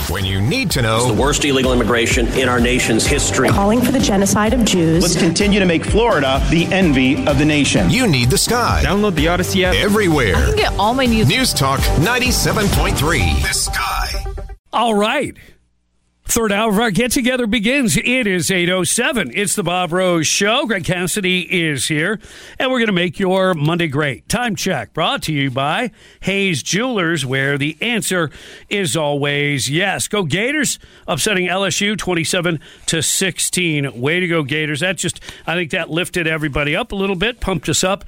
when you need to know. It's the worst illegal immigration in our nation's history. Calling for the genocide of Jews. Let's continue to make Florida the envy of the nation. You need the Sky. Download the Odyssey app. Everywhere. I can get all my news. News Talk 97.3. The Sky. All right. Third hour of our get-together begins. It is 8:07. It's the Bob Rose Show. Greg Cassidy is here, and we're going to make your Monday great. Time check brought to you by Hayes Jewelers, where the answer is always yes. Go Gators, upsetting LSU 27-16. Way to go, Gators. I think that lifted everybody up a little bit, pumped us up.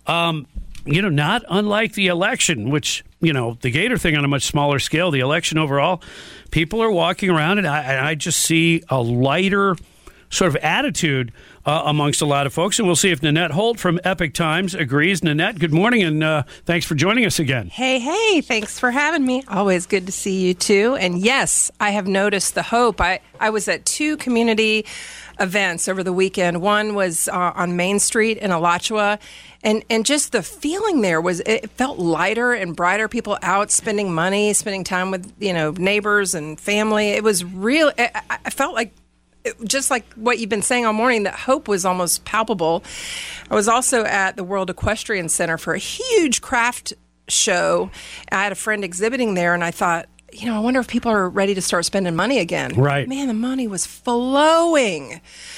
Not unlike the election, which, the Gator thing on a much smaller scale, the election overall, people are walking around, and I just see a lighter sort of attitude amongst a lot of folks. And we'll see if Nanette Holt from Epic Times agrees. Nanette, good morning, and thanks for joining us again. Hey, thanks for having me. Always good to see you, too. And yes, I have noticed the hope. I was at two community events over the weekend. One was on Main Street in Alachua, and just the feeling there was, it felt lighter and brighter. People out spending money, spending time with, neighbors and family. It was real. I felt like, just like what you've been saying all morning, that hope was almost palpable. I was also at the World Equestrian Center for a huge craft show. I had a friend exhibiting there, and I thought, I wonder if people are ready to start spending money again. Right. Man, the money was flowing.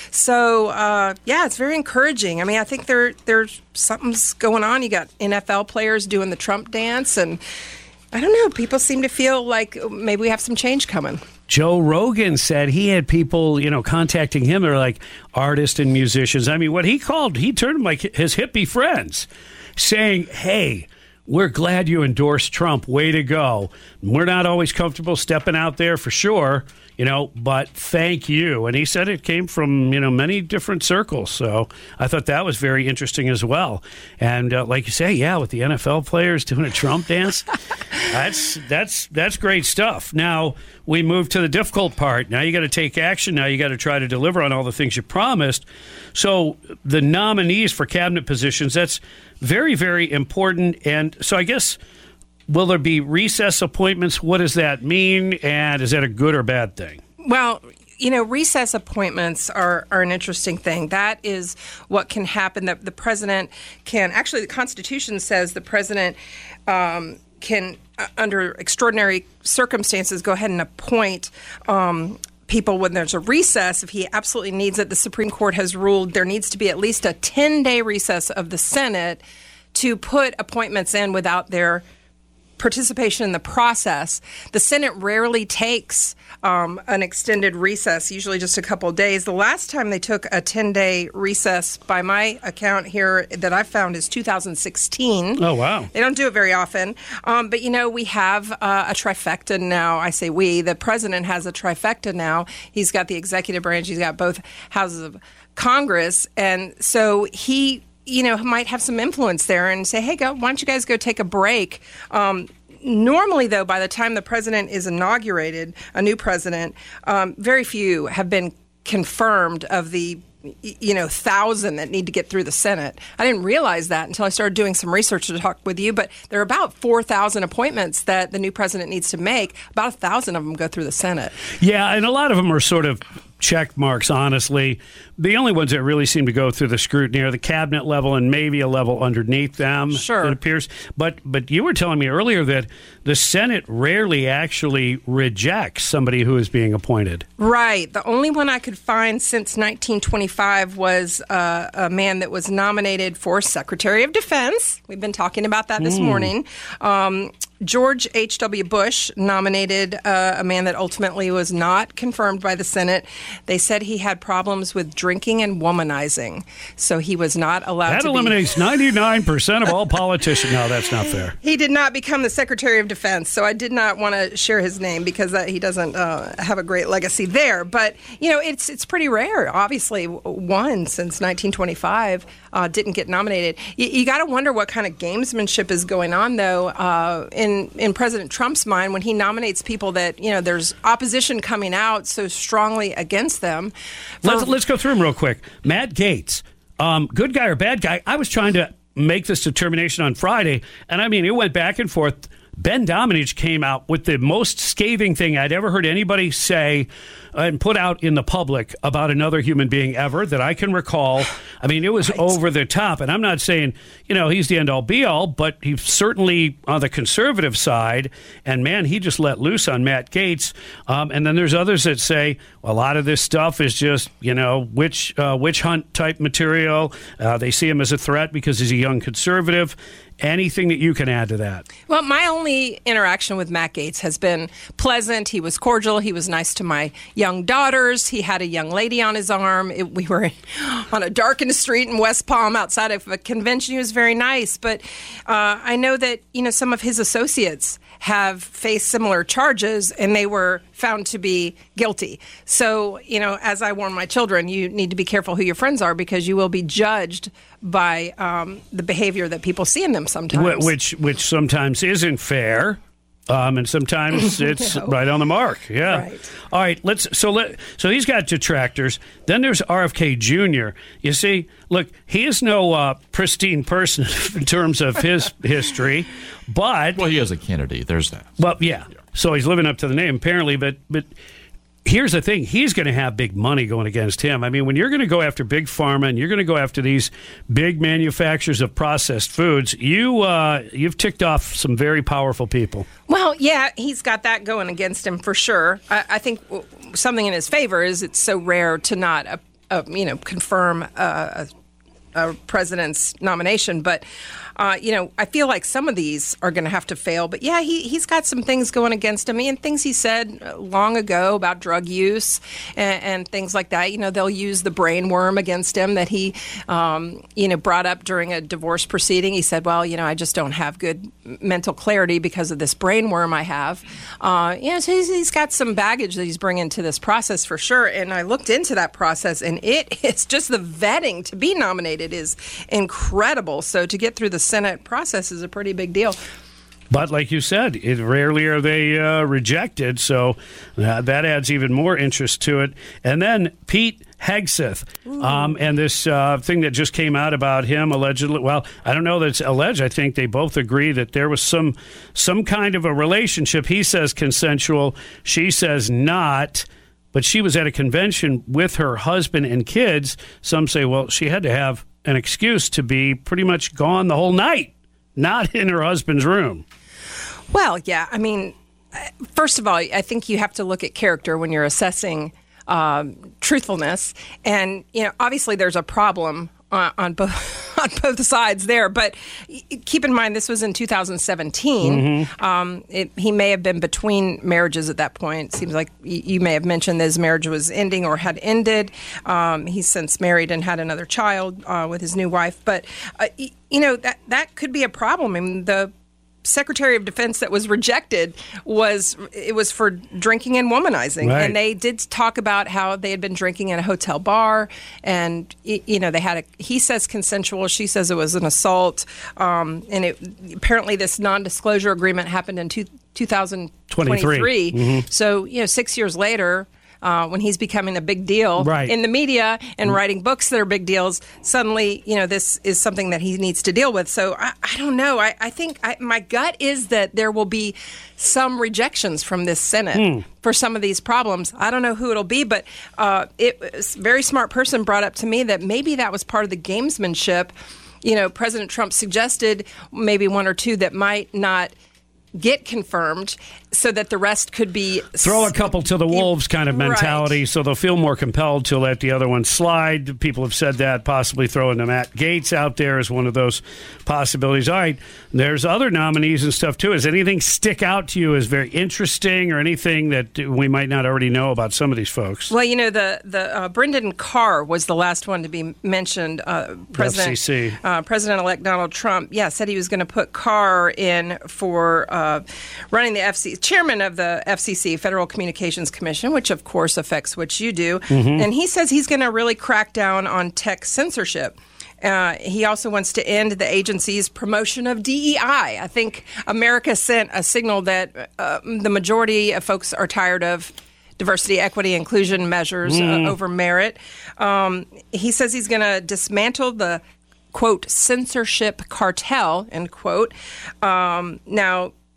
So, it's very encouraging. I mean, I think there's something's going on. You got NFL players doing the Trump dance, and I don't know, people seem to feel like maybe we have some change coming. Joe Rogan said he had people, contacting him. They're like artists and musicians. I mean, he turned them like his hippie friends, saying, hey, we're glad you endorsed Trump. Way to go. We're not always comfortable stepping out there for sure, but thank you. And he said it came from, many different circles. So I thought that was very interesting as well. And like you say, with the NFL players doing a Trump dance, that's great stuff. Now we move to the difficult part. Now you got to take action. Now you got to try to deliver on all the things you promised. So the nominees for cabinet positions, that's very, very important. And so I guess, will there be recess appointments? What does that mean? And is that a good or bad thing? Well, recess appointments are an interesting thing. That is what can happen. The president can, actually the Constitution says the president can, under extraordinary circumstances, go ahead and appoint people when there's a recess. If he absolutely needs it, the Supreme Court has ruled there needs to be at least a 10-day recess of the Senate to put appointments in without their participation in the process. The Senate rarely takes an extended recess, usually just a couple of days. The last time they took a 10-day recess, by my account here that I found, is 2016. Oh, wow. They don't do it very often. But, we have a trifecta now. I say we. The president has a trifecta now. He's got the executive branch. He's got both houses of Congress. And so he might have some influence there and say, hey, why don't you guys go take a break? Normally, though, by the time the president is inaugurated, a new president, very few have been confirmed of the 1,000 that need to get through the Senate. I didn't realize that until I started doing some research to talk with you, but there are about 4,000 appointments that the new president needs to make. About 1,000 of them go through the Senate. Yeah, and a lot of them are sort of check marks, honestly. The only ones that really seem to go through the scrutiny are the cabinet level and maybe a level underneath them, sure, it appears. But you were telling me earlier that the Senate rarely actually rejects somebody who is being appointed. Right. The only one I could find since 1925 was a man that was nominated for Secretary of Defense. We've been talking about that this morning. George H.W. Bush nominated a man that ultimately was not confirmed by the Senate. They said he had problems with drinking and womanizing, so he was not allowed to be. That eliminates 99% of all politicians. No, that's not fair. He did not become the Secretary of Defense, so I did not want to share his name because he doesn't have a great legacy there. But, it's pretty rare. Obviously, one since 1925 didn't get nominated. You got to wonder what kind of gamesmanship is going on, though, in President Trump's mind when he nominates people that, there's opposition coming out so strongly against them. Let's go through them real quick. Matt Gaetz, good guy or bad guy? I was trying to make this determination on Friday, and it went back and forth. Ben Domenech came out with the most scathing thing I'd ever heard anybody say and put out in the public about another human being ever that I can recall. I mean, it was over the top. And I'm not saying, he's the end-all, be-all, but he's certainly on the conservative side. And, man, he just let loose on Matt Gaetz. And then there's others that say a lot of this stuff is just, witch hunt type material. They see him as a threat because he's a young conservative. Anything that you can add to that? Well, my only interaction with Matt Gaetz has been pleasant. He was cordial. He was nice to my young daughters. He had a young lady on his arm. We were on a darkened street in West Palm outside of a convention. He was very nice. But I know that, some of his associates have faced similar charges, and they were found to be guilty. So, as I warn my children, you need to be careful who your friends are because you will be judged by the behavior that people see in them sometimes. Which sometimes isn't fair. And sometimes it's right on the mark. Yeah. Right. All right. So he's got detractors. Then there's RFK Jr. You see, look, he is no pristine person in terms of his history, but he is a candidate. There's that. Well, yeah. So he's living up to the name apparently, but here's the thing. He's going to have big money going against him. I mean, when you're going to go after big pharma and you're going to go after these big manufacturers of processed foods, you've ticked off some very powerful people. Well, yeah, he's got that going against him for sure. I think something in his favor is it's so rare to not, confirm a president's nomination. But, I feel like some of these are going to have to fail. But, yeah, he's got some things going against him and things he said long ago about drug use and things like that. They'll use the brain worm against him that he, brought up during a divorce proceeding. He said, well, I just don't have good mental clarity because of this brain worm I have. So he's got some baggage that he's bringing to this process for sure. And I looked into that process, and it's just the vetting to be nominated is incredible. So to get through the Senate process is a pretty big deal. But like you said, rarely are they rejected, so that adds even more interest to it. And then Pete Hegseth, and this thing that just came out about him allegedly. Well, I don't know that it's alleged. I think they both agree that there was some kind of a relationship. He says consensual. She says not. But she was at a convention with her husband and kids. Some say, well, she had to have an excuse to be pretty much gone the whole night, not in her husband's room. Well, yeah. I mean, first of all, I think you have to look at character when you're assessing truthfulness. And, obviously there's a problem on both sides there. But keep in mind, this was in 2017. Mm-hmm. He may have been between marriages at that point. It seems like you may have mentioned that his marriage was ending or had ended. He's since married and had another child with his new wife. But, that could be a problem. I mean, the Secretary of Defense that was rejected was for drinking and womanizing. Right. And they did talk about how they had been drinking in a hotel bar, and they had he says consensual, she says it was an assault, and apparently this non-disclosure agreement happened in 2023. Mm-hmm. So 6 years later, when he's becoming a big deal in the media and writing books that are big deals, suddenly, this is something that he needs to deal with. So I don't know. I think my gut is that there will be some rejections from this Senate for some of these problems. I don't know who it'll be, but a very smart person brought up to me that maybe that was part of the gamesmanship. President Trump suggested maybe one or two that might not get confirmed so that the rest could be... Throw a couple to the wolves kind of mentality, right. So they'll feel more compelled to let the other one slide. People have said that, possibly throwing Matt Gaetz out there as one of those possibilities. All right, there's other nominees and stuff, too. Does anything stick out to you as very interesting or anything that we might not already know about some of these folks? Well, the Brendan Carr was the last one to be mentioned. President-elect Donald Trump, said he was going to put Carr in for running the FCC, chairman of the FCC, Federal Communications Commission, which of course affects what you do. Mm-hmm. And he says he's going to really crack down on tech censorship. He also wants to end the agency's promotion of DEI. I think America sent a signal that the majority of folks are tired of diversity, equity, inclusion measures over merit. He says he's going to dismantle the, quote, censorship cartel, end quote. Now,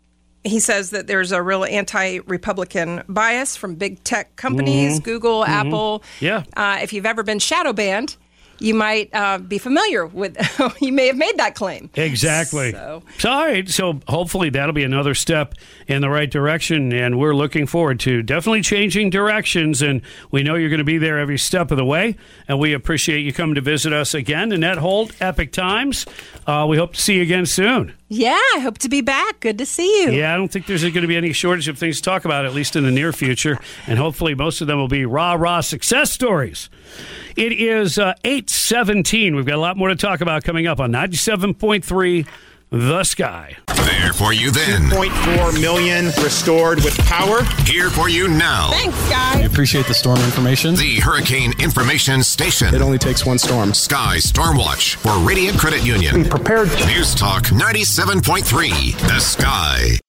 he says that there's a real anti-Republican bias from big tech companies, Google, Apple. Yeah. If you've ever been shadow banned, you might be familiar with, you may have made that claim. Exactly. So all right. So hopefully that'll be another step in the right direction, and we're looking forward to definitely changing directions, and we know you're going to be there every step of the way, and we appreciate you coming to visit us again. Annette Holt, Epic Times. We hope to see you again soon. Yeah, I hope to be back. Good to see you. Yeah, I don't think there's going to be any shortage of things to talk about, at least in the near future, and hopefully most of them will be rah-rah success stories. It is 8:17. We've got a lot more to talk about coming up on 97.3 The Sky. There for you then. 2.4 million restored with power. Here for you now. Thanks, guys. Appreciate the storm information. The Hurricane Information Station. It only takes one storm. Sky Stormwatch for Radiant Credit Union. Be prepared. News Talk 97.3 The Sky.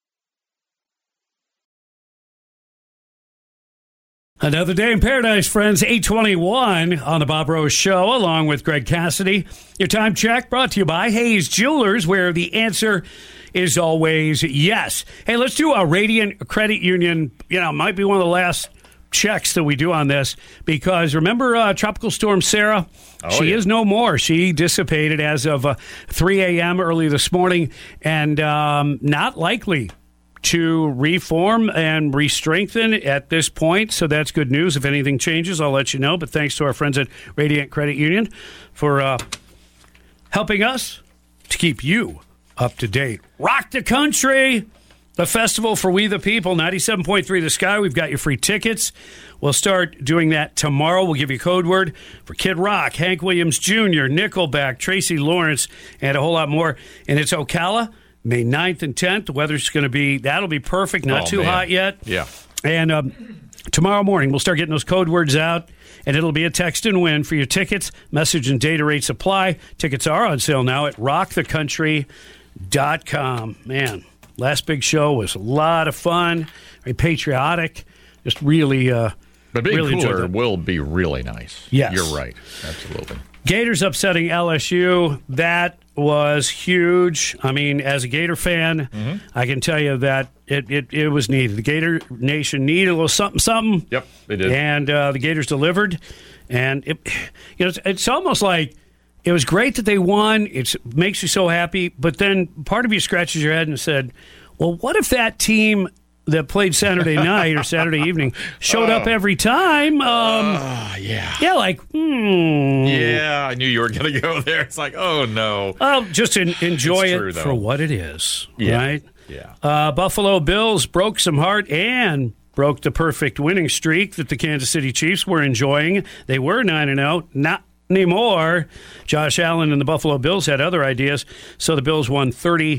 Another day in paradise, friends. 8:21 on the Bob Rose Show, along with Greg Cassidy. Your time check brought to you by Hayes Jewelers, where the answer is always yes. Hey, let's do a Radiant Credit Union. Might be one of the last checks that we do on this, because remember Tropical Storm Sarah? She is no more. She dissipated as of 3 a.m. early this morning, and not likely to reform and re-strengthen at this point, so that's good news. If anything changes, I'll let you know, but thanks to our friends at Radiant Credit Union for helping us to keep you up to date. Rock the Country, the festival for We the People, 97.3 The Sky. We've got your free tickets. We'll start doing that tomorrow. We'll give you a code word for Kid Rock, Hank Williams Jr., Nickelback, Tracy Lawrence, and a whole lot more. And it's Ocala, May 9th and 10th. The weather's going to be, that'll be perfect. Not too hot yet. Yeah. And tomorrow morning, we'll start getting those code words out, and it'll be a text and win for your tickets. Message and data rates apply. Tickets are on sale now at rockthecountry.com. Man, last big show was a lot of fun, very patriotic, just really The big really cooler will be really nice. Yes. You're right. Absolutely. Gators upsetting LSU. That was huge. I mean, as a Gator fan, I can tell you that it was needed. The Gator Nation needed a little something. Yep, they did. And the Gators delivered. And it's almost like it was great that they won. It makes you so happy. But then part of you scratches your head and said, well, what if that team that played Saturday night or Saturday evening showed up every time? Yeah, I knew you were going to go there. It's like, oh, no. Well, just enjoy It's true, it though. for what it is, Yeah. right? Yeah. Buffalo Bills broke some heart and broke the perfect winning streak that the Kansas City Chiefs were enjoying. They were 9-0, not anymore. Josh Allen and the Buffalo Bills had other ideas, so the Bills won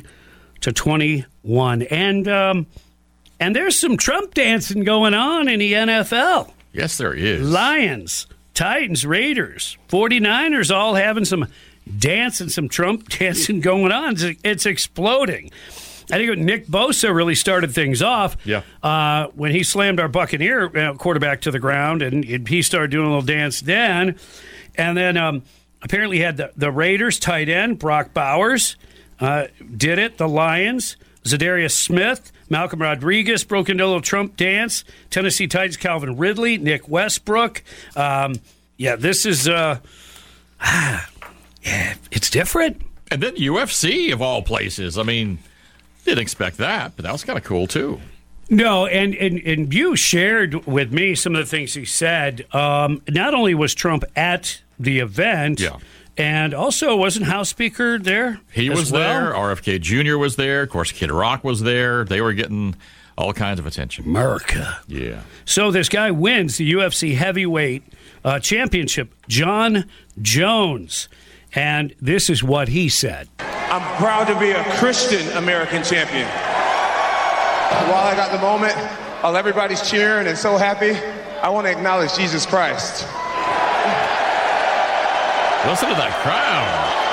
30-21. And there's some Trump dancing going on in the NFL. Yes, there is. Lions, Titans, Raiders, 49ers all having some dancing, some Trump dancing going on. It's exploding. I think Nick Bosa really started things off when he slammed our Buccaneer quarterback to the ground, and he started doing a little dance then. And then apparently he had the Raiders tight end, Brock Bowers, did it. The Lions, Zadarius Smith, Malcolm Rodriguez broke into a little Trump dance. Tennessee Titans, Calvin Ridley, Nick Westbrook. This is it's different. And then UFC, of all places. I mean, didn't expect that, but that was kind of cool, too. No, and you shared with me some of the things he said. Not only was Trump at the event, and also wasn't House Speaker there? He was there. RFK Jr. was there. Of course, Kid Rock was there. They were getting all kinds of attention. America. Yeah. So this guy wins the UFC heavyweight championship, John Jones. And this is what he said. I'm proud to be a Christian American champion. While I got the moment, while everybody's cheering and so happy, I want to acknowledge Jesus Christ. Listen to that crowd.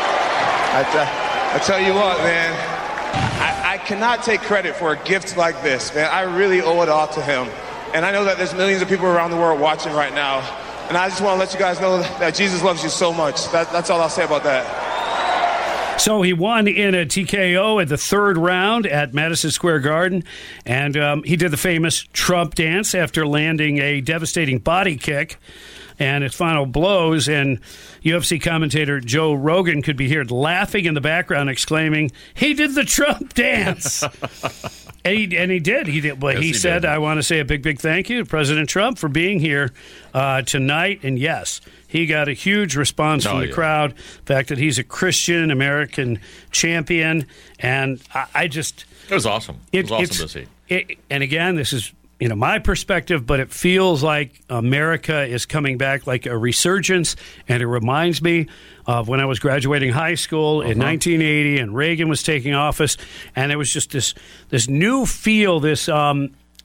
I tell you what, man, I cannot take credit for a gift like this, man. I really owe it all to him. And I know that there's millions of people around the world watching right now. And I just want to let you guys know that Jesus loves you so much. That's all I'll say about that. So he won in a TKO at the third round at Madison Square Garden, and he did the famous Trump dance after landing a devastating body kick and its final blows. And UFC commentator Joe Rogan could be heard laughing in the background, exclaiming, "He did the Trump dance." And he did. But yes, he said, "I want to say a big, big thank you to President Trump for being here tonight." And yes, he got a huge response from the crowd. The fact that he's a Christian American champion, and I just it was awesome. It was awesome to see. And again, this is my perspective, but it feels like America is coming back like a resurgence, and it reminds me of when I was graduating high school in 1980, and Reagan was taking office, and it was just this new feel, this a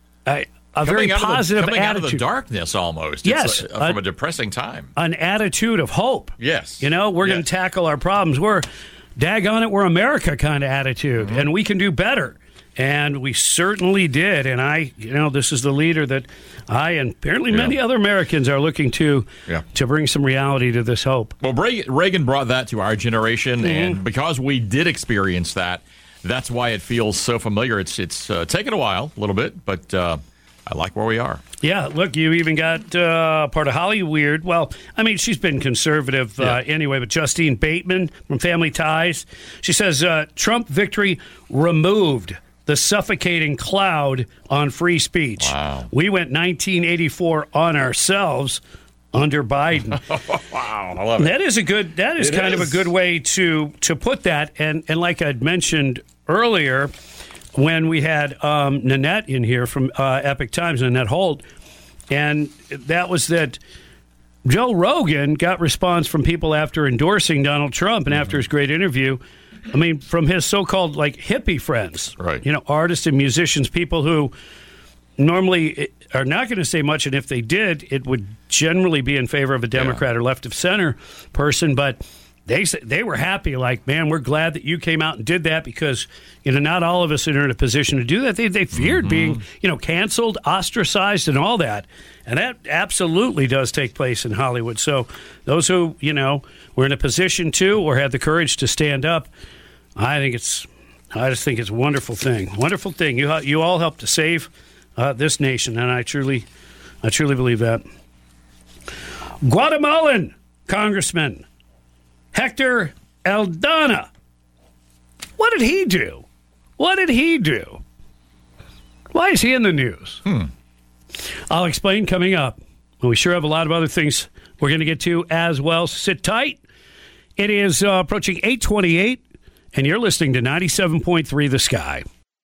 very positive coming attitude. Out of the darkness almost. Yes. It's from a depressing time. An attitude of hope. Yes. We're going to tackle our problems. We're, daggone it, we're America kind of attitude, and we can do better. And we certainly did. And this is the leader that I and apparently many other Americans are looking to bring some reality to this hope. Well, Reagan brought that to our generation, and because we did experience that, that's why it feels so familiar. It's taken a while, a little bit, but I like where we are. Yeah, look, you even got part of Holly Weird. Well, I mean, she's been conservative anyway, but Justine Bateman from Family Ties, she says, Trump victory removed the suffocating cloud on free speech. Wow. We went 1984 on ourselves under Biden. Wow, I love it. That is kind of a good way to put that. And like I'd mentioned earlier, when we had Nanette in here from Epic Times, Nanette Holt, and that was that Joe Rogan got response from people after endorsing Donald Trump and after his great interview. I mean, from his so-called hippie friends, right? Artists and musicians, people who normally are not going to say much, and if they did, it would generally be in favor of a Democrat or left of center person. But they were happy, man, we're glad that you came out and did that because not all of us are in a position to do that. They feared being canceled, ostracized, and all that, and that absolutely does take place in Hollywood. So those who were in a position to or had the courage to stand up, I just think it's a wonderful thing. Wonderful thing. You all helped to save this nation, and I truly believe that. Guatemalan Congressman Hector Aldana. What did he do? Why is he in the news? I'll explain coming up. We sure have a lot of other things we're going to get to as well. Sit tight. It is approaching 8:28, and you're listening to 97.3 The Sky.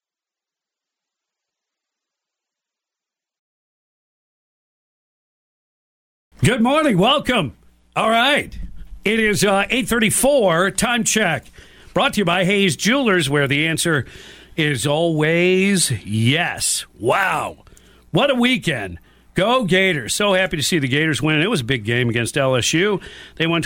Good morning. Welcome. All right. It is 8:34. Time check. Brought to you by Hayes Jewelers, where the answer is always yes. Wow. What a weekend. Go Gators. So happy to see the Gators win. It was a big game against LSU. They won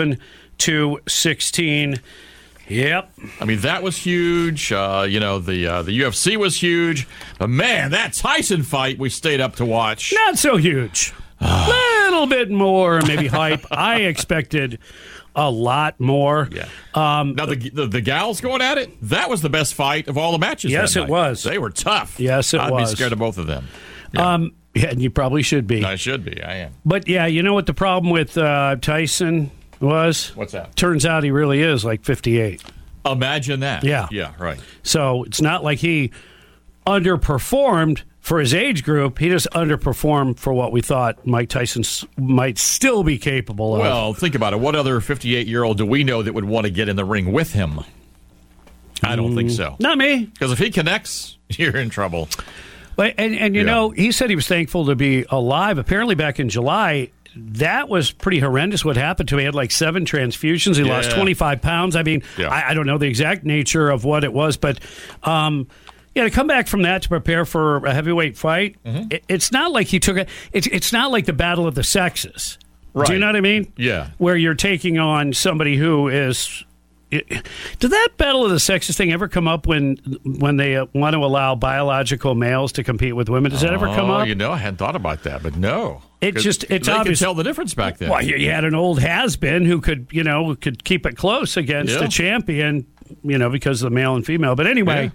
27-16. Yep. I mean, that was huge. The UFC was huge. But, man, that Tyson fight we stayed up to watch. Not so huge. Little bit more, maybe hype. I expected a lot more. Yeah. Now, the gals going at it, that was the best fight of all the matches. Yes, it was. They were tough. Yes, I'd be scared of both of them. Yeah. And you probably should be. I should be. I am. But, yeah, you know what the problem with Tyson was? What's that? Turns out he really is 58. Imagine that. Yeah. Yeah, right. So it's not like he underperformed for his age group. He just underperformed for what we thought Mike Tyson might still be capable of. Well, think about it. What other 58-year-old do we know that would want to get in the ring with him? I don't think so. Not me. Because if he connects, you're in trouble. But, and you know, he said he was thankful to be alive. Apparently back in July, that was pretty horrendous what happened to him. He had 7 transfusions. He lost 25 pounds. I mean, I don't know the exact nature of what it was, but to come back from that to prepare for a heavyweight fight, it's not like he took it. It's not like the battle of the sexes. Right. Do you know what I mean? Yeah. Where you're taking on somebody who is Did that battle of the sexes thing ever come up when they want to allow biological males to compete with women? Does that ever come up? I hadn't thought about that, but no. It's they obvious. could tell the difference back then. Well, you had an old has-been who could keep it close against a champion, because of the male and female. But anyway,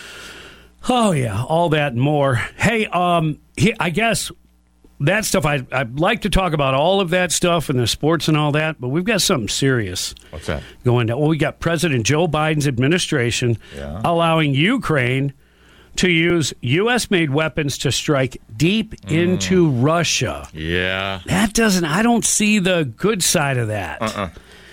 oh yeah, all that and more. Hey, I guess that stuff, I'd like to talk about all of that stuff and the sports and all that, but we've got something serious. What's that? Going down. Well, we got President Joe Biden's administration allowing Ukraine to use U.S.-made weapons to strike deep into Russia. Yeah. I don't see the good side of that.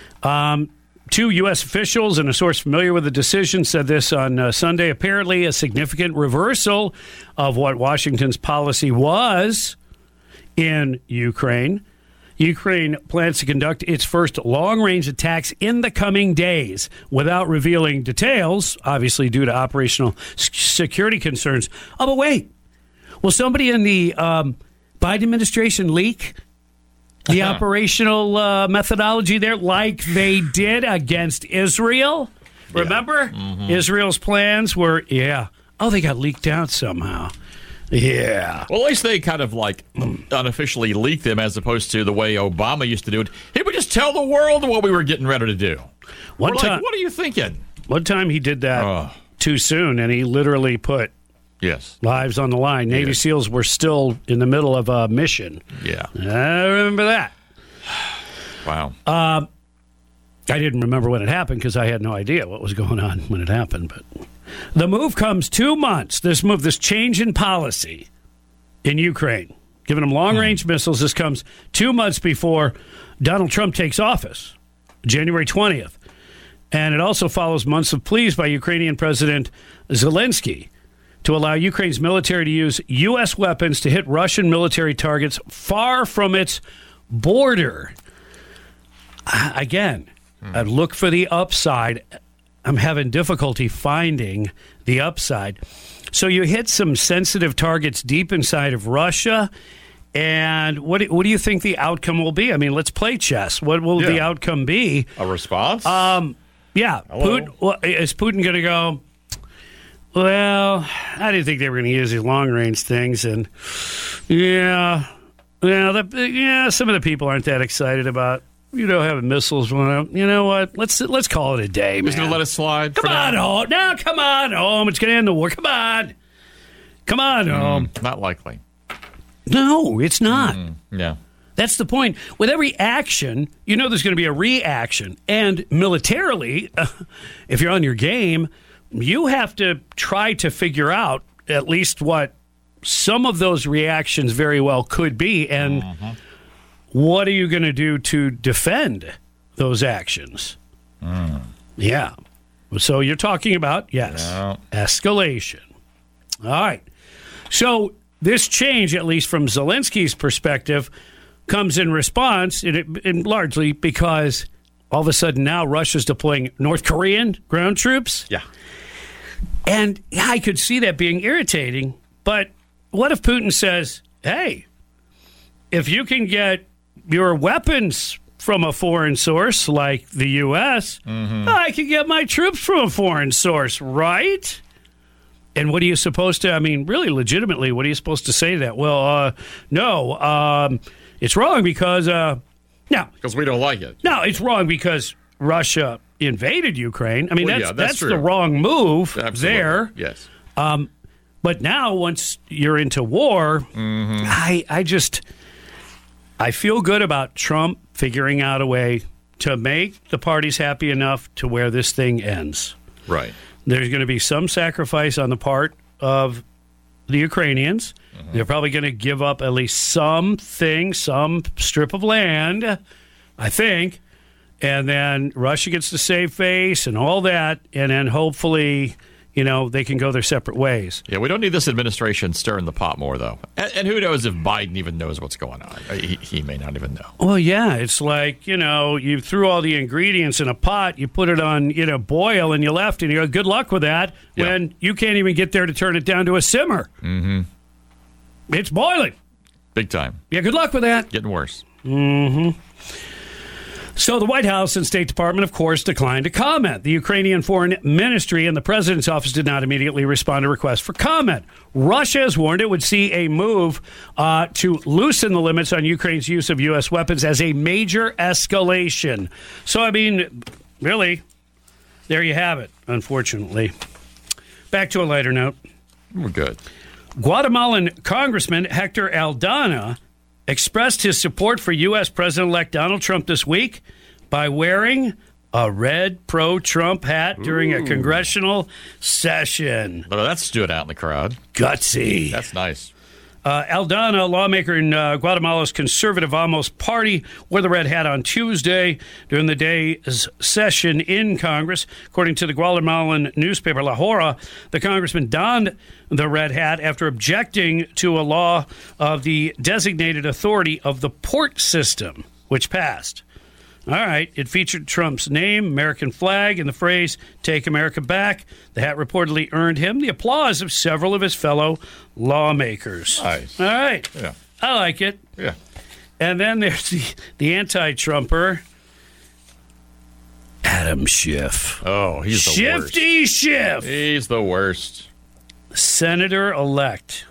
Two U.S. officials and a source familiar with the decision said this on Sunday. Apparently a significant reversal of what Washington's policy was in Ukraine. Ukraine plans to conduct its first long-range attacks in the coming days without revealing details, obviously due to operational security concerns. Oh, but wait. Will somebody in the Biden administration leak the operational methodology there like they did against Israel? Yeah. Remember? Israel's plans were, they got leaked out somehow. Yeah. Well, at least they kind of unofficially leaked them as opposed to the way Obama used to do it. He would just tell the world what we were getting ready to do. What are you thinking? One time he did that too soon, and he literally put lives on the line. Navy SEALs were still in the middle of a mission. Yeah. I remember that. Wow. I didn't remember when it happened because I had no idea what was going on when it happened, but the move comes 2 months. This change in policy in Ukraine, giving them long-range missiles. This comes 2 months before Donald Trump takes office, January 20th. And it also follows months of pleas by Ukrainian President Zelensky to allow Ukraine's military to use U.S. weapons to hit Russian military targets far from its border. Again, I'd look for the upside. I'm having difficulty finding the upside. So you hit some sensitive targets deep inside of Russia, and what do you think the outcome will be? I mean, let's play chess. What will the outcome be? A response? Yeah. Is Putin going to go, well, I didn't think they were going to use these long-range things, and some of the people aren't that excited about having missiles. You know what? Let's call it a day, man. He's going to let it slide. Come on home. Now, come on home. It's going to end the war. Come on home. Not likely. No, it's not. Yeah. That's the point. With every action, there's going to be a reaction. And militarily, if you're on your game, you have to try to figure out at least what some of those reactions very well could be. And what are you going to do to defend those actions? Yeah. So you're talking about, escalation. All right. So this change, at least from Zelensky's perspective, comes in response, and largely because all of a sudden now Russia's deploying North Korean ground troops. Yeah. And I could see that being irritating. But what if Putin says, hey, if you can get your weapons from a foreign source like the U.S., I can get my troops from a foreign source, right? And what are you supposed to, really legitimately, what are you supposed to say to that? Well, no, it's wrong because, because we don't like it. No, it's wrong because Russia invaded Ukraine. That's true. The wrong move there. Yes. But now, once you're into war, I feel good about Trump figuring out a way to make the parties happy enough to where this thing ends. Right. There's going to be some sacrifice on the part of the Ukrainians. They're probably going to give up at least something, some strip of land, I think. And then Russia gets to save face and all that. And then hopefully, they can go their separate ways. Yeah, we don't need this administration stirring the pot more, though. And who knows if Biden even knows what's going on. He may not even know. Well, yeah, it's like, you threw all the ingredients in a pot, you put it on, boil, and you left, and you go, good luck with that, when you can't even get there to turn it down to a simmer. It's boiling. Big time. Yeah, good luck with that. Getting worse. So the White House and State Department, of course, declined to comment. The Ukrainian Foreign Ministry and the President's office did not immediately respond to requests for comment. Russia has warned it would see a move to loosen the limits on Ukraine's use of U.S. weapons as a major escalation. So, I mean, really, there you have it, unfortunately. Back to a lighter note. We're good. Guatemalan Congressman Hector Aldana expressed his support for U.S. President-elect Donald Trump this week by wearing a red pro-Trump hat during a congressional session. But that stood out in the crowd. Gutsy. That's nice. Aldana, a lawmaker in Guatemala's conservative Vamos party, wore the red hat on Tuesday during the day's session in Congress. According to the Guatemalan newspaper La Hora, the congressman donned the red hat after objecting to a law of the designated authority of the port system, which passed. All right, it featured Trump's name, American flag, and the phrase, "Take America Back." The hat reportedly earned him the applause of several of his fellow lawmakers. Nice. All right. Yeah. I like it. Yeah. And then there's the anti-Trumper, Adam Schiff. Oh, he's the worst. Shifty Schiff. He's the worst. Senator-elect.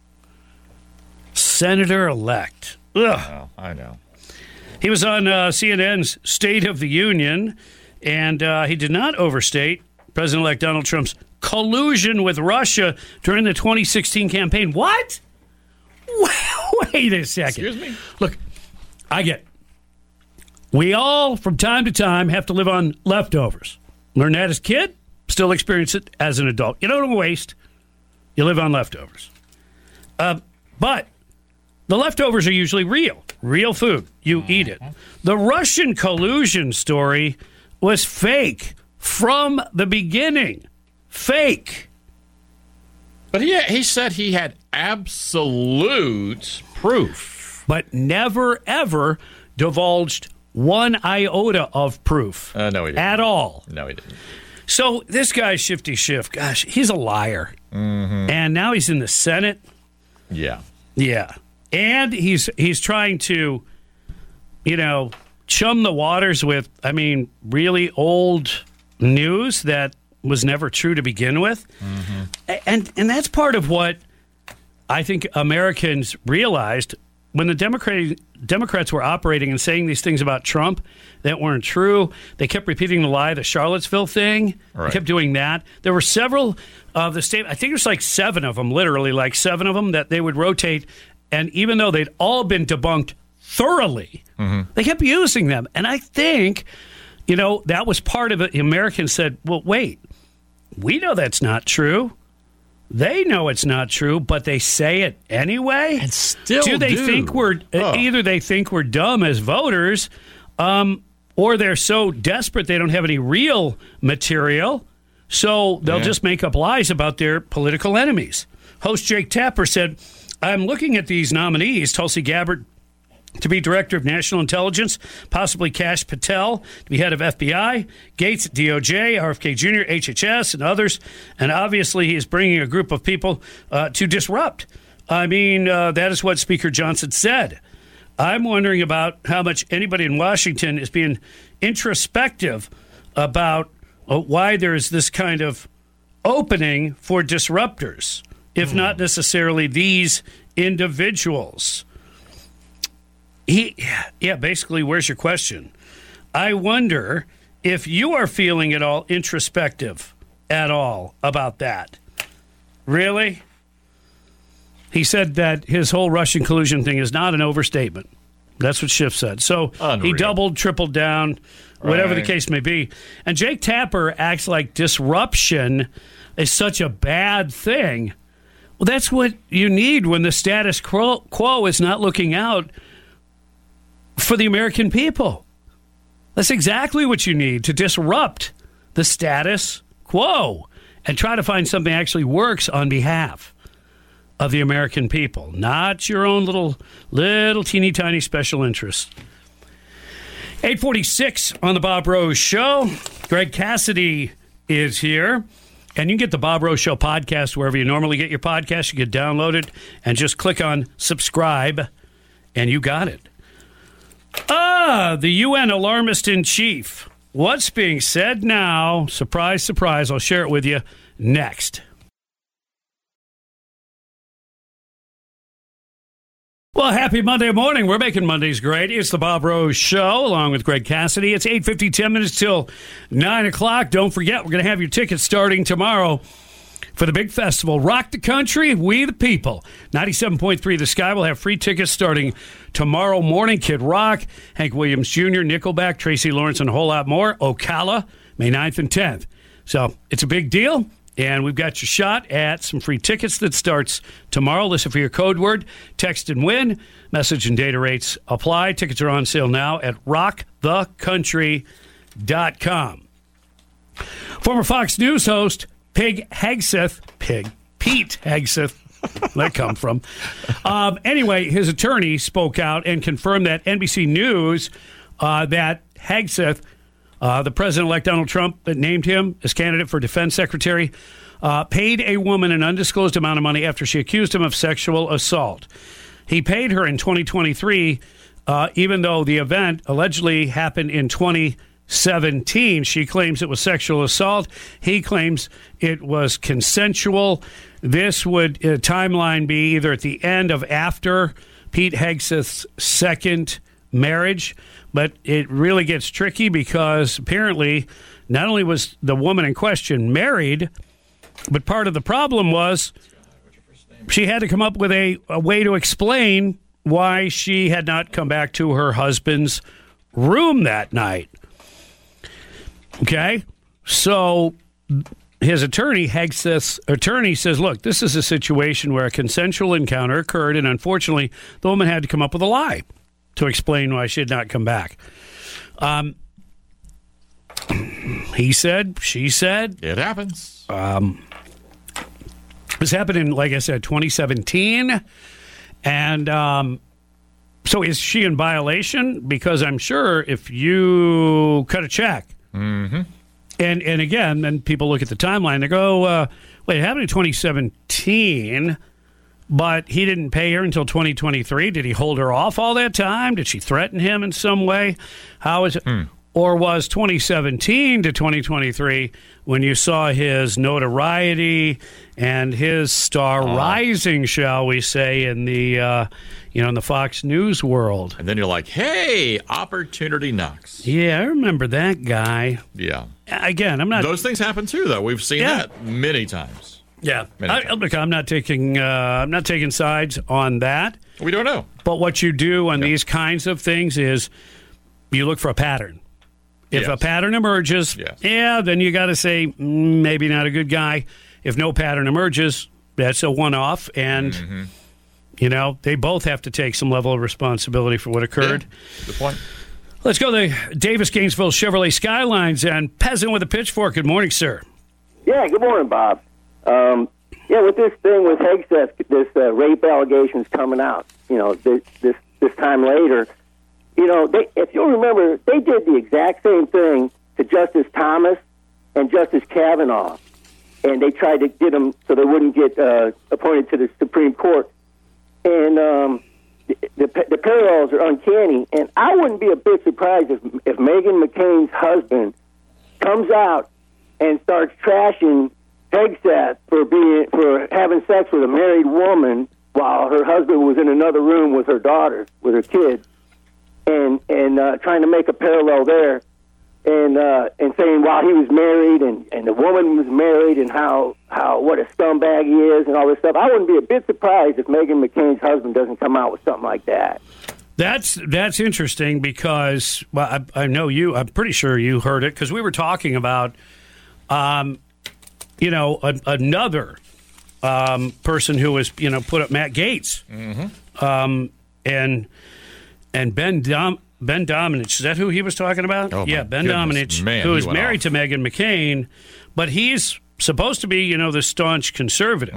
Senator-elect. Ugh. Oh, I know. He was on CNN's State of the Union, and he did not overstate President-elect Donald Trump's collusion with Russia during the 2016 campaign. What? Wait a second. Excuse me? Look, I get it. We all, from time to time, have to live on leftovers. Learn that as a kid, still experience it as an adult. You don't waste. You live on leftovers. But the leftovers are usually real food. You eat it. The Russian collusion story was fake from the beginning. Fake. But he said he had absolute proof. But never, ever divulged one iota of proof. No, he didn't. At all. No, he didn't. So this guy, Shifty Schiff, gosh, he's a liar. Mm-hmm. And now he's in the Senate. Yeah. Yeah. And he's trying to, chum the waters with, really old news that was never true to begin with. Mm-hmm. And that's part of what I think Americans realized when the Democrats were operating and saying these things about Trump that weren't true. They kept repeating the lie, the Charlottesville thing. Right. They kept doing that. There were several of the state, I think there's like 7 of them, literally like 7 of them that they would rotate. And even though they'd all been debunked thoroughly, they kept using them. And I think, that was part of it. The Americans said, well, wait, we know that's not true. They know it's not true, but they say it anyway. And still do they think we're either they think we're dumb as voters, or they're so desperate they don't have any real material, so they'll just make up lies about their political enemies. Host Jake Tapper said, "I'm looking at these nominees: Tulsi Gabbard to be Director of National Intelligence, possibly Kash Patel to be head of FBI, Gates at DOJ, RFK Jr., HHS, and others. And obviously he's bringing a group of people to disrupt. That is what Speaker Johnson said. I'm wondering about how much anybody in Washington is being introspective about why there's this kind of opening for disruptors, if not necessarily these individuals." Basically, where's your question? I wonder if you are feeling at all introspective at all about that. Really? He said that his whole Russian collusion thing is not an overstatement. That's what Schiff said. So He doubled, tripled down, whatever the case may be. And Jake Tapper acts like disruption is such a bad thing. Well, that's what you need when the status quo is not looking out for the American people. That's exactly what you need, to disrupt the status quo and try to find something that actually works on behalf of the American people, not your own little teeny tiny special interests. 8:46 on the Bob Rose Show. Greg Cassidy is here. And you can get the Bob Rose Show podcast wherever you normally get your podcast. You can download it and just click on subscribe, and you got it. The UN alarmist in chief. What's being said now? Surprise, surprise. I'll share it with you next. Well, happy Monday morning. We're making Mondays great. It's the Bob Rose Show, along with Greg Cassidy. It's 8:50, 10 minutes till 9 o'clock. Don't forget, we're going to have your tickets starting tomorrow for the big festival. Rock the Country, We the People. 97.3 The Sky will have free tickets starting tomorrow morning. Kid Rock, Hank Williams Jr., Nickelback, Tracy Lawrence, and a whole lot more. Ocala, May 9th and 10th. So it's a big deal. And we've got your shot at some free tickets that starts tomorrow. Listen for your code word, text and win. Message and data rates apply. Tickets are on sale now at rockthecountry.com. Former Fox News host Pete Hegseth, that come from. Anyway, his attorney spoke out and confirmed that NBC News that Hegseth, the president-elect Donald Trump that named him as candidate for defense secretary, paid a woman an undisclosed amount of money after she accused him of sexual assault. He paid her in 2023, even though the event allegedly happened in 2017. She claims it was sexual assault. He claims it was consensual. This would timeline be either at the end of after Pete Hegseth's second marriage. But it really gets tricky because apparently not only was the woman in question married, but part of the problem was she had to come up with a way to explain why she had not come back to her husband's room that night. Okay? So his attorney, Hegseth's attorney, says, look, this is a situation where a consensual encounter occurred, and unfortunately the woman had to come up with a lie to explain why she had not come back. He said, she said. It happens. This happened in, like I said, 2017. And so is she in violation? Because I'm sure if you cut a check, and again, then people look at the timeline, they go, wait, it happened in 2017, but he didn't pay her until 2023. Did he hold her off all that time? Did she threaten him in some way? How is it? Or was 2017 to 2023 when you saw his notoriety and his star rising, shall we say, in the in the Fox News world? And then you're like, hey, opportunity knocks. Yeah, I remember that guy. Yeah. Again, I'm not. Those things happen too, though. We've seen that many times. Yeah, look, I'm not taking sides on that. We don't know. But what you do on these kinds of things is you look for a pattern. If a pattern emerges, then you got to say maybe not a good guy. If no pattern emerges, that's a one-off, and they both have to take some level of responsibility for what occurred. Yeah, good point. Let's go to Davis Gainesville Chevrolet Skylines and Peasant with a Pitchfork. Good morning, sir. Yeah, good morning, Bob. With this thing with Hegseth, this rape allegations coming out, this time later, if you'll remember, they did the exact same thing to Justice Thomas and Justice Kavanaugh, and they tried to get them so they wouldn't get appointed to the Supreme Court. And the parallels are uncanny, and I wouldn't be a bit surprised if Meghan McCain's husband comes out and starts trashing Hegseth for having sex with a married woman while her husband was in another room with her daughter, with her kids, and trying to make a parallel there, and saying while he was married and the woman was married and how what a scumbag he is and all this stuff. I wouldn't be a bit surprised if Meghan McCain's husband doesn't come out with something like that. That's interesting because I know you. I'm pretty sure you heard it because we were talking about. Another person who was, put up Matt Gaetz, and Ben Domenech. Is that who he was talking about? Oh, yeah, Ben Domenech, who is married to Meghan McCain, but he's supposed to be, the staunch conservative.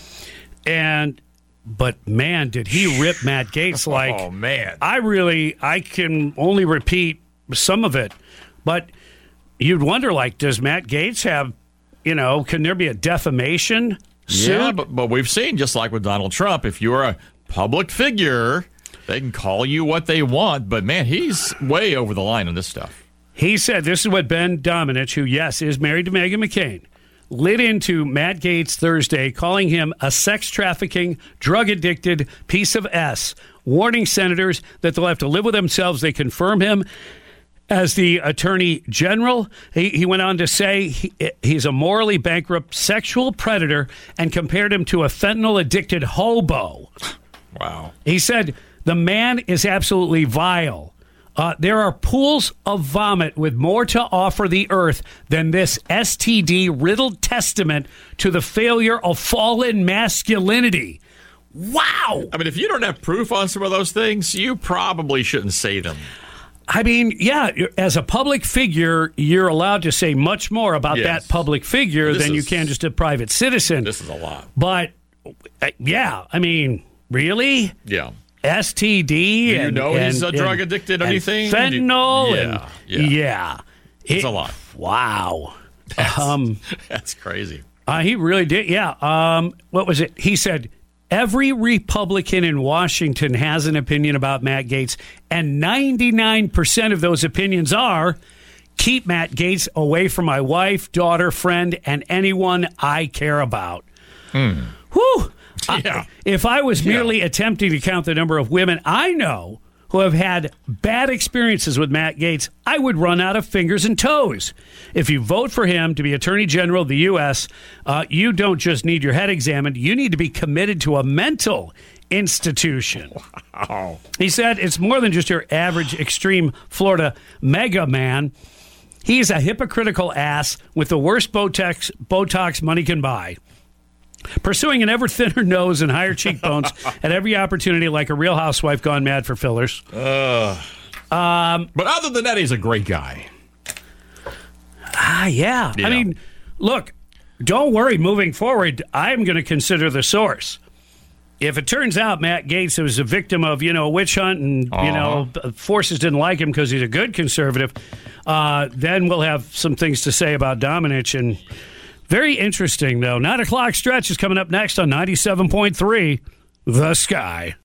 But man, did he rip Matt Gaetz like? Oh man, I can only repeat some of it, but you'd wonder, does Matt Gaetz have? Can there be a defamation suit? Yeah, but we've seen, just like with Donald Trump, if you're a public figure They can call you what they want, but, man, he's way over the line on this stuff. He said this is what Ben Domenech, who, yes, is married to Meghan McCain, lit into Matt Gaetz Thursday, calling him a sex-trafficking, drug-addicted piece of S, warning senators that they'll have to live with themselves. They confirm him as the Attorney General. He went on to say he's a morally bankrupt sexual predator and compared him to a fentanyl-addicted hobo. Wow. He said the man is absolutely vile. There are pools of vomit with more to offer the earth than this STD-riddled testament to the failure of fallen masculinity. Wow! I mean, if you don't have proof on some of those things, you probably shouldn't say them. I mean, yeah, as a public figure, you're allowed to say much more about that public figure than you can just a private citizen. This is a lot. But, yeah, I mean, really? Yeah. STD he's a drug addicted or anything? Fentanyl. Yeah. It's a lot. Wow. That's crazy. He really did. Yeah. What was it? He said, every Republican in Washington has an opinion about Matt Gaetz, and 99% of those opinions are, keep Matt Gaetz away from my wife, daughter, friend, and anyone I care about. Whew. Yeah. If I was merely attempting to count the number of women I know who have had bad experiences with Matt Gaetz, I would run out of fingers and toes. If you vote for him to be Attorney General of the U.S., you don't just need your head examined, you need to be committed to a mental institution. Wow. He said it's more than just your average extreme Florida mega man. He's a hypocritical ass with the worst Botox money can buy. Pursuing an ever thinner nose and higher cheekbones at every opportunity like a real housewife gone mad for fillers. But other than that, he's a great guy. Yeah. I mean, look, don't worry. Moving forward, I'm going to consider the source. If it turns out Matt Gaetz was a victim of, a witch hunt and, forces didn't like him because he's a good conservative, then we'll have some things to say about Domenech. And very interesting, though. 9 o'clock stretch is coming up next on 97.3 The Sky.